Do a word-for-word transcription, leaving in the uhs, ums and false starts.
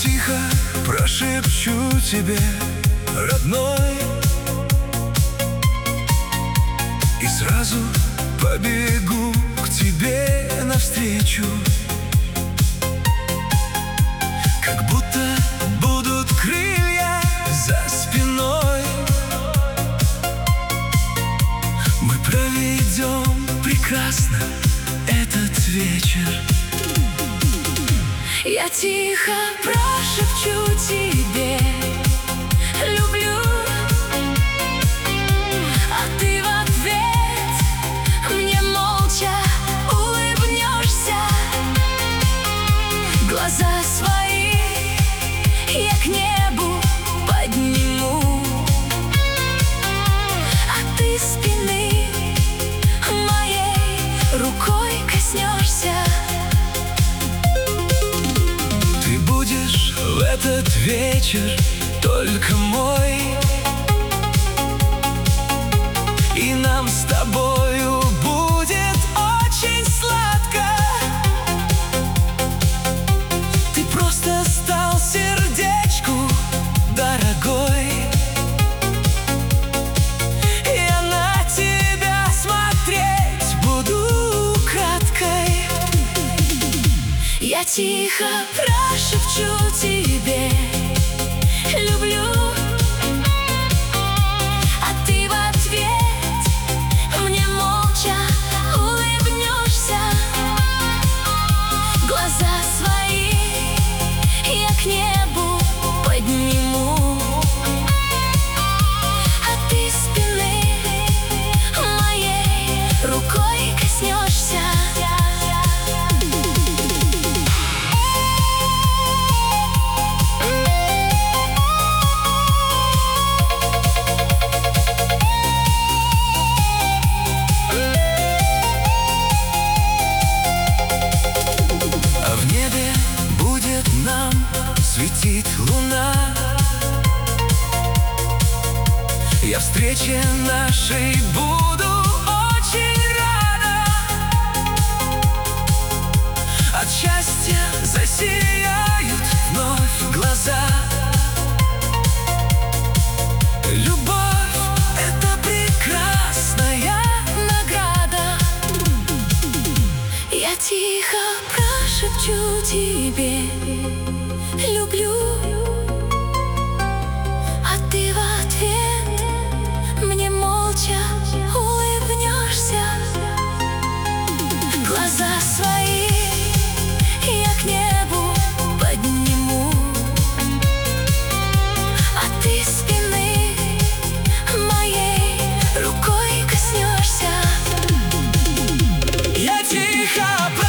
тихо прошепчу тебе, родной, и сразу побегу к тебе навстречу. Как будто будут крылья за спиной. Мы проведем прекрасно этот вечер. Я тихо прошепчу тебе: люблю, а ты в ответ мне молча улыбнешься. Глаза свои я к небу подниму, а ты спины моей рукой коснешься. Ты будешь в этот вечер только мой, и нам с тобою будет очень сладко. Ты просто стал сердечку дорогой. Я на тебя смотреть буду украдкой. Я тихо прошепчу тебе: люблю, а ты в ответ мне молча улыбнешься. Глаза свои я к небу подниму, а ты спины моей рукой коснешься. Светит луна. Я встрече нашей буду очень рада. От счастья засияют вновь глаза. Любовь — это прекрасная награда. Я тихо прошепчу тебе: люблю, а ты в ответ мне молча улыбнешься. Глаза свои я к небу подниму, а ты спины моей рукой коснешься. Я тихо